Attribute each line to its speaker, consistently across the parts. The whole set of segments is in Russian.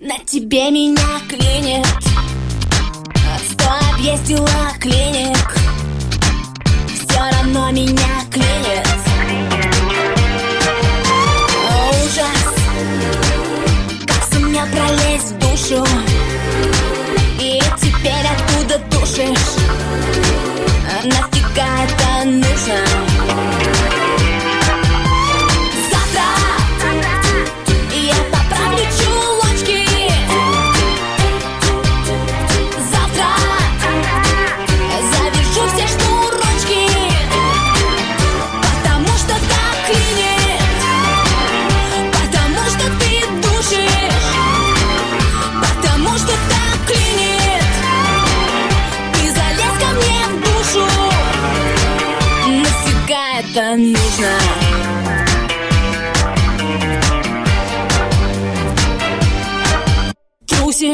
Speaker 1: На тебе меня клинит, 100 объездила клиник, все равно меня клинит. Ужас, как с меня пролезть в душу, и теперь оттуда душишь. Нафига это нужно? Это нужно. Трусишь,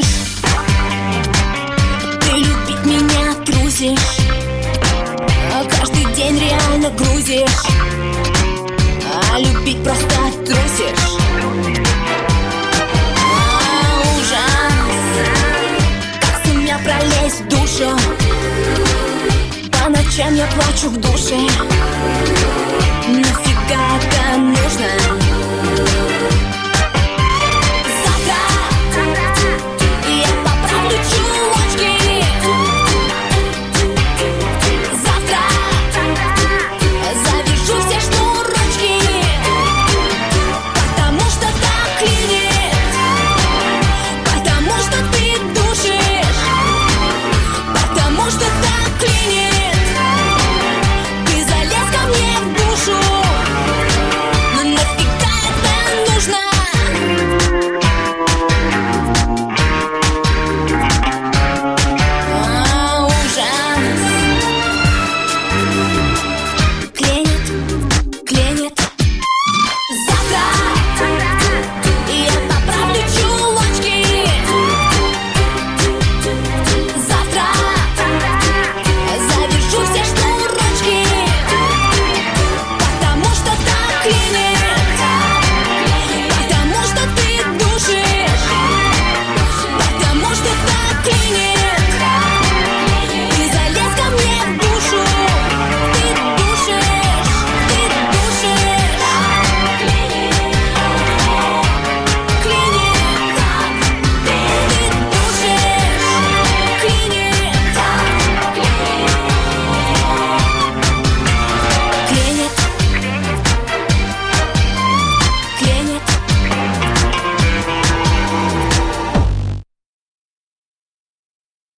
Speaker 1: ты любить меня трусишь, каждый день реально грузишь, а любить просто трусишь. Ужас, как с меня пролезть в душу, по ночам я плачу в душе. Нафига это нужно?